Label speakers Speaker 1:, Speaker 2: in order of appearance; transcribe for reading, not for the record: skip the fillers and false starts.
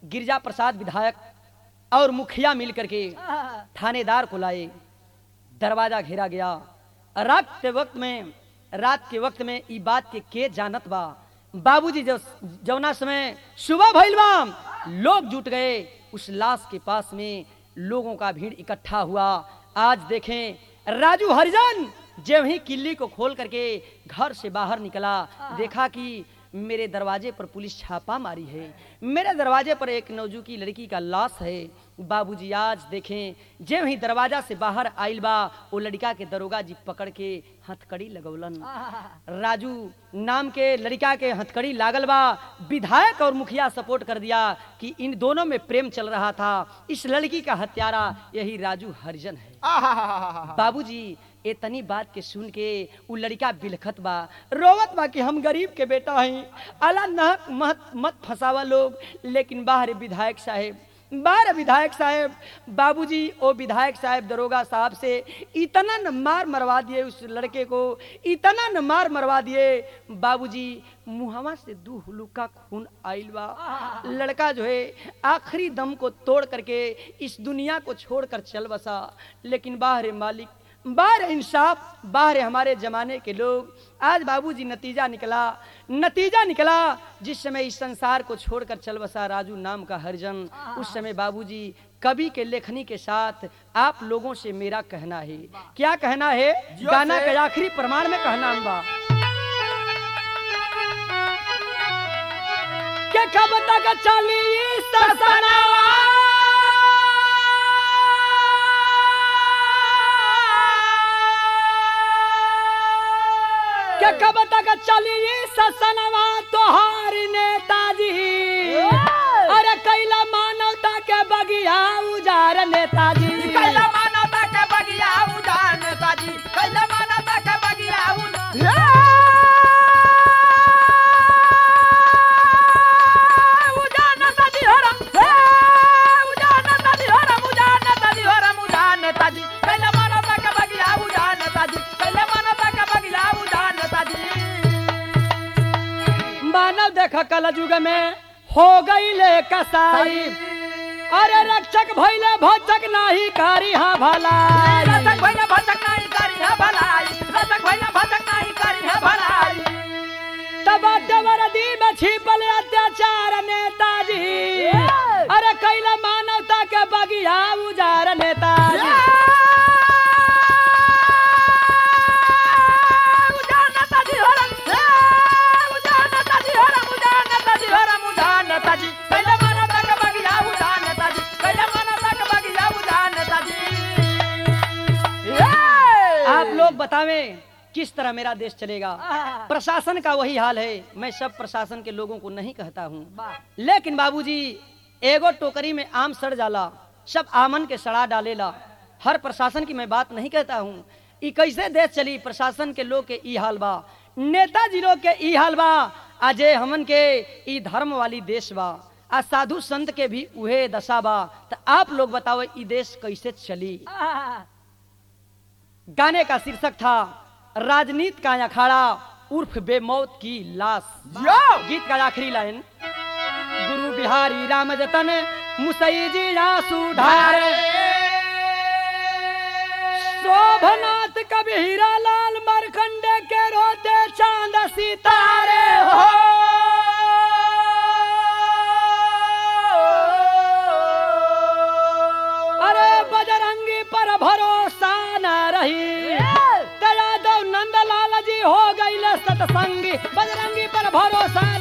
Speaker 1: गिरजा प्रसाद विधायक और मुखिया मिल करके थानेदार को लाए। दरवाजा घेरा गया। रात के वक्त में ई बात के जानत बा। बाबूजी जौना समय सुबह भइल बा, लोग जुट गए उस लाश के पास में, लोगों का भीड़ इकट्ठा हुआ। आज देखें राजू हरिजन जब ही किल्ली को खोल करके घर से बाहर निकला, देखा कि मेरे दरवाजे पर पुलिस छापा मारी है, मेरे दरवाजे पर एक नौजुकी लड़की का लाश है। बाबूजी आज देखें जब ही दरवाजा से बाहर आइल बा, वो लड़का के दरोगा जी पकड़ के हथकड़ी लगौलन। राजू नाम के लड़का के हथकड़ी लागल बा। विधायक और मुखिया सपोर्ट कर दिया कि इन दोनों में प्रेम चल रहा था। इस लड़की का हत्यारा यही राजू हरिजन है। बाबूजी इतनी बात के सुन के वो लड़का बिलखत बा, रोवत बा कि हम गरीब के बेटा हैं, अला न मत फसावा लोग। लेकिन बाहर विधायक साहब बाबूजी ओ विधायक साहब दरोगा साहब से इतना न मार मरवा दिए, उस लड़के को इतना न मार मरवा दिए बाबूजी, मुहवा से दू हुलुका खून आइल बा। लड़का जो है आखिरी दम को तोड़ करके इस दुनिया को छोड़कर चल बसा। लेकिन बाहर मालिक, बाहर इंसाफ, बाहर हमारे जमाने के लोग। आज बाबूजी नतीजा निकला जिस समय इस संसार को छोड़कर चल बसा राजू नाम का हरिजन। उस समय बाबूजी कवि के लेखनी के साथ आप लोगों से मेरा कहना है। क्या कहना है? गाना के आखिरी प्रमाण में कहना बा के कब तक चली ससनावा, कब तक चली ससनवा तोहार नेताजी, अरे कैला मानवता के बगिया उजार नेताजी,
Speaker 2: कैला मानवता के बगिया उजार नेताजी, कैला मानवता के बगिया उजार नेताजी हरम, उजार नेताजी हरम, उजार नेताजी हरम, उजार नेताजी, कैला मानवता के बगिया उजार नेताजी, कैला मानवता के बगिया उजार नेताजी।
Speaker 1: मानव देखा कल युग में हो गईले कसाई, अरे रक्षक भइले भक्षक नाही कारी हा भलाई,
Speaker 2: रक्षक भइले भक्षक नाही कारी हा भलाई, रक्षक भइले भक्षक नाही कारी हा भलाई।
Speaker 1: तब वर्दी में छिपल अत्याचार नेताजी, अरे कैला मानवता के बगिया उजार नेताजी, आप लोग बतावें किस तरह मेरा देश चलेगा। प्रशासन का वही हाल है। मैं सब प्रशासन के लोगों को नहीं कहता हूँ, लेकिन बाबूजी एगो टोकरी में आम सड़ जाला, सब आमन के सड़ा डालेला। हर प्रशासन की मैं बात नहीं कहता हूँ। ई कैसे देश चली? प्रशासन के लोग के ई हाल बा, नेताजी लोग के ई हाल बा, अजय हमन के ई धर्म वाली देश बा, आ साधु संत के भी उहे दशा बा। तो आप लोग बताओ ई देश कैसे चली। गाने का शीर्षक था राजनीति का अखाड़ा उर्फ बेमौत की लाश। गीत का आखिरी लाइन, गुरु बिहारी राम जतन मुसई जी आंसू ढारे, शोभनाथ कवि हीरा लाल मरखंडे के रोते चांद सितारे हो। अरे बजरंगी पर भरोसा न रही, दया दो नंदलाल जी हो गई सतसंगी, बजरंगी पर भरोसा